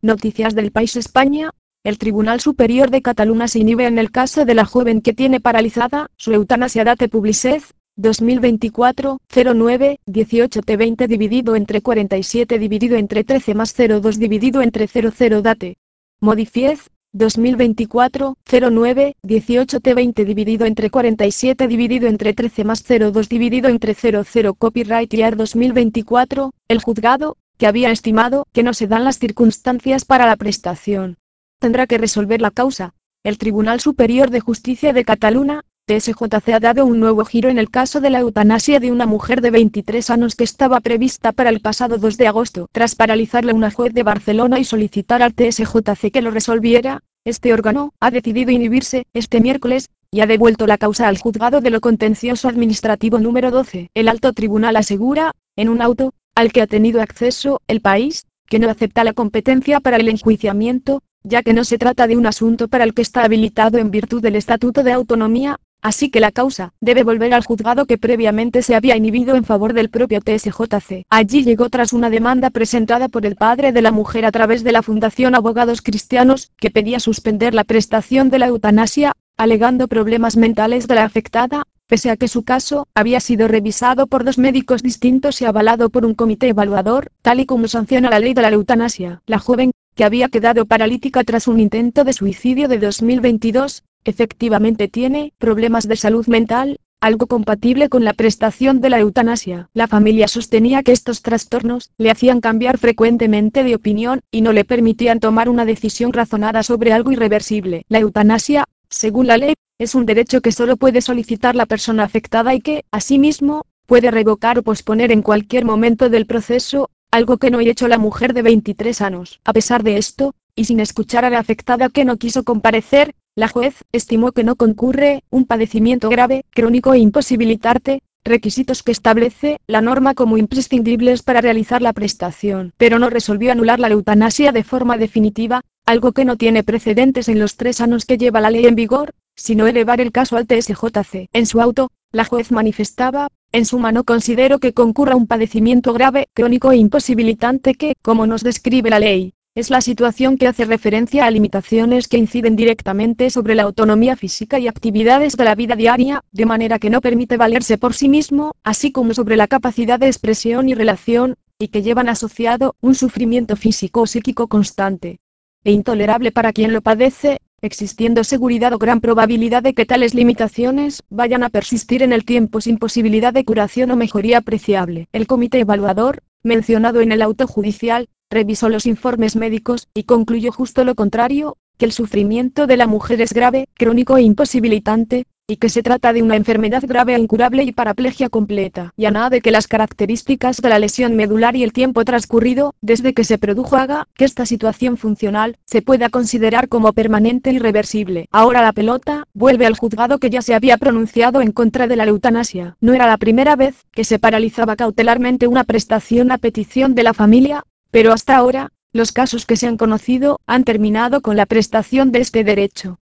Noticias del País España. El Tribunal Superior de Cataluña se inhibe en el caso de la joven que tiene paralizada su eutanasia. Date Publicez, 2024, 09, 18 T20 dividido entre 47 dividido entre 13 más 02 dividido entre 00 Date. Modifiez, 2024, 09, 18 T20 dividido entre 47 dividido entre 13 más 02 dividido entre 00 Copyright Year 2024, el juzgado, que había estimado que no se dan las circunstancias para la prestación, tendrá que resolver la causa. El Tribunal Superior de Justicia de Cataluña, TSJC, ha dado un nuevo giro en el caso de la eutanasia de una mujer de 23 años que estaba prevista para el pasado 2 de agosto. Tras paralizarle una juez de Barcelona y solicitar al TSJC que lo resolviera, este órgano ha decidido inhibirse este miércoles y ha devuelto la causa al Juzgado de lo Contencioso Administrativo número 12. El alto tribunal asegura, en un auto, al que ha tenido acceso El País, que no acepta la competencia para el enjuiciamiento, ya que no se trata de un asunto para el que está habilitado en virtud del Estatuto de Autonomía, así que la causa debe volver al juzgado que previamente se había inhibido en favor del propio TSJC. Allí llegó tras una demanda presentada por el padre de la mujer a través de la Fundación Abogados Cristianos, que pedía suspender la prestación de la eutanasia, alegando problemas mentales de la afectada, pese a que su caso había sido revisado por 2 médicos distintos y avalado por un comité evaluador, tal y como sanciona la ley de la eutanasia. La joven, que había quedado paralítica tras un intento de suicidio de 2022, efectivamente tiene problemas de salud mental, algo compatible con la prestación de la eutanasia. La familia sostenía que estos trastornos le hacían cambiar frecuentemente de opinión y no le permitían tomar una decisión razonada sobre algo irreversible. La eutanasia, según la ley, es un derecho que solo puede solicitar la persona afectada y que, asimismo, puede revocar o posponer en cualquier momento del proceso, algo que no ha hecho la mujer de 23 años. A pesar de esto, y sin escuchar a la afectada que no quiso comparecer, la juez estimó que no concurre un padecimiento grave, crónico e imposibilitante, requisitos que establece la norma como imprescindibles para realizar la prestación, pero no resolvió anular la eutanasia de forma definitiva, algo que no tiene precedentes en los 3 años que lleva la ley en vigor, sino elevar el caso al TSJC. En su auto, la juez manifestaba: en suma, no considero que concurra un padecimiento grave, crónico e imposibilitante que, como nos describe la ley, es la situación que hace referencia a limitaciones que inciden directamente sobre la autonomía física y actividades de la vida diaria, de manera que no permite valerse por sí mismo, así como sobre la capacidad de expresión y relación, y que llevan asociado un sufrimiento físico o psíquico constante e intolerable para quien lo padece, existiendo seguridad o gran probabilidad de que tales limitaciones vayan a persistir en el tiempo sin posibilidad de curación o mejoría apreciable. El comité evaluador, mencionado en el auto judicial, revisó los informes médicos y concluyó justo lo contrario, que el sufrimiento de la mujer es grave, crónico e imposibilitante, y que se trata de una enfermedad grave e incurable y paraplegia completa. Y añade que las características de la lesión medular y el tiempo transcurrido desde que se produjo haga que esta situación funcional se pueda considerar como permanente e irreversible. Ahora la pelota vuelve al juzgado que ya se había pronunciado en contra de la eutanasia. No era la primera vez que se paralizaba cautelarmente una prestación a petición de la familia, pero hasta ahora, los casos que se han conocido han terminado con la prestación de este derecho.